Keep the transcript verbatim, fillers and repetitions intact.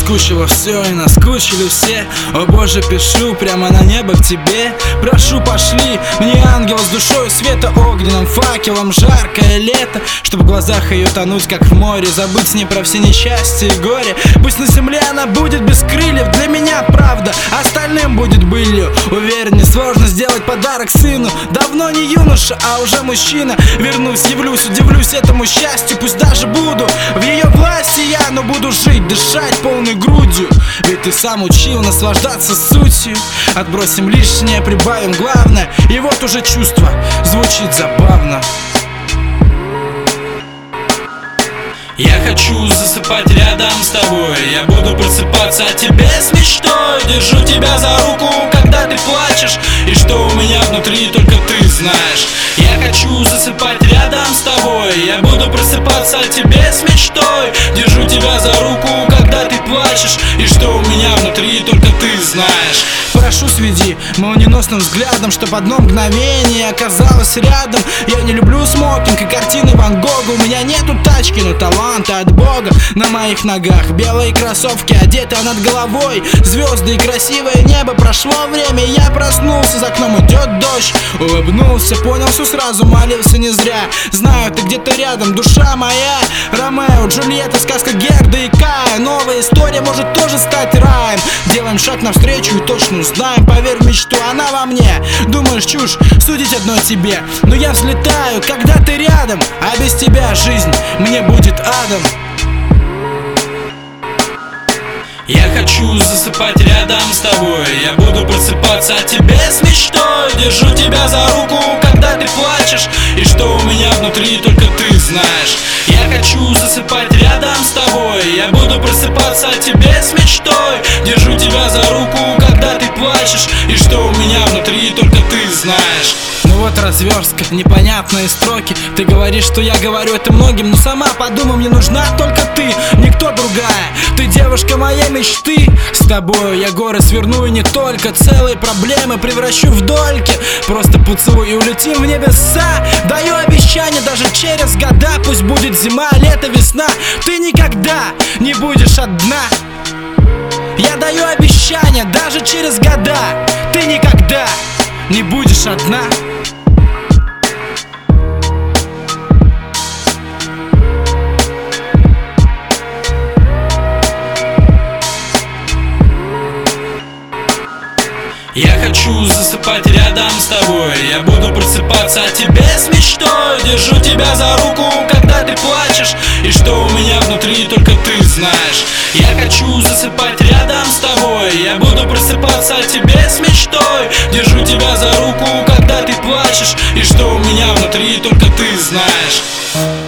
Наскучило все и наскучили все. О боже, пишу прямо на небо к тебе. Прошу, пошли мне ангел с душой света, огненным факелом, жаркое лето, чтобы в глазах ее тонуть, как в море, забыть с ней про все несчастья и горе. Пусть на земле она будет без крыльев, для меня правда, остальным будет былью. Уверен, несложно сделать подарок сыну. Давно не юноша, а уже мужчина. Вернусь, явлюсь, удивлюсь этому счастью. Пусть даже буду в ее власти я, но буду жить, дышать полной грудью. Ведь ты сам учил наслаждаться сутью. Отбросим лишнее, прибавим главное. И вот уже чувство звучит забавно. Я хочу засыпать рядом с тобой. Я буду просыпаться от тебя с мечтой. Держу тебя за руку, когда ты плачешь. И что у меня внутри, только ты знаешь. Я хочу засыпать рядом с тобой. Я буду просыпаться от тебя с мечтой. Держу тебя за руку, когда ты плачешь. И что у меня внутри, только ты знаешь. Прошу, сведи молниеносным взглядом, чтоб одно мгновение оказалось рядом. Я не люблю смокинг и картины Ван Гога. У меня нету тачки, но таланта от Бога. На моих ногах белые кроссовки, одеты над головой звезды и красивое небо. Прошло время, я проснулся, за окном идет дождь. Улыбнулся, понял все сразу, молился не зря. Знаю, ты где-то рядом, душа моя. Ромео, Джульетта, сказка Герда и Кая. Новая история может тоже стать раем. Делаем шаг навстречу и точно узнаем. Поверь в мечту, она во мне. Думаешь, чушь, судить одной тебе. Но я взлетаю, когда ты рядом. А без тебя жизнь мне будет адом. Я хочу засыпать рядом с тобой. Я буду просыпаться от тебя с мечтой. Держу тебя за руку, когда ты плачешь. И что у меня внутри, только ты знаешь. Я хочу засыпать рядом с тобой. Я буду просыпаться от тебя с мечтой. Держу тебя за руку, когда ты плачешь. И что у меня внутри, только ты знаешь. Ну вот разверстка, непонятные строки. Ты говоришь, что я говорю это многим, но сама подумай, мне нужна только ты, никто другая. Ты девушка моей мечты. С тобой я горы сверну и не только. Целые проблемы превращу в дольки. Просто поцелуй и улетим в небеса. Даю обещание даже через года. Пусть будет зима, лето, весна. Ты никогда не будешь одна. Я даю обещание даже через года. Ты никогда не будешь одна. Я хочу засыпать рядом с тобой. Я буду просыпаться от тебя с мечтой. Держу тебя за руку, когда ты плачешь. И что у меня внутри, только ты знаешь. Я хочу засыпать рядом с тобой. Я буду просыпаться от тебя с мечтой. Держу тебя за руку, когда ты плачешь. И что у меня внутри, только ты знаешь.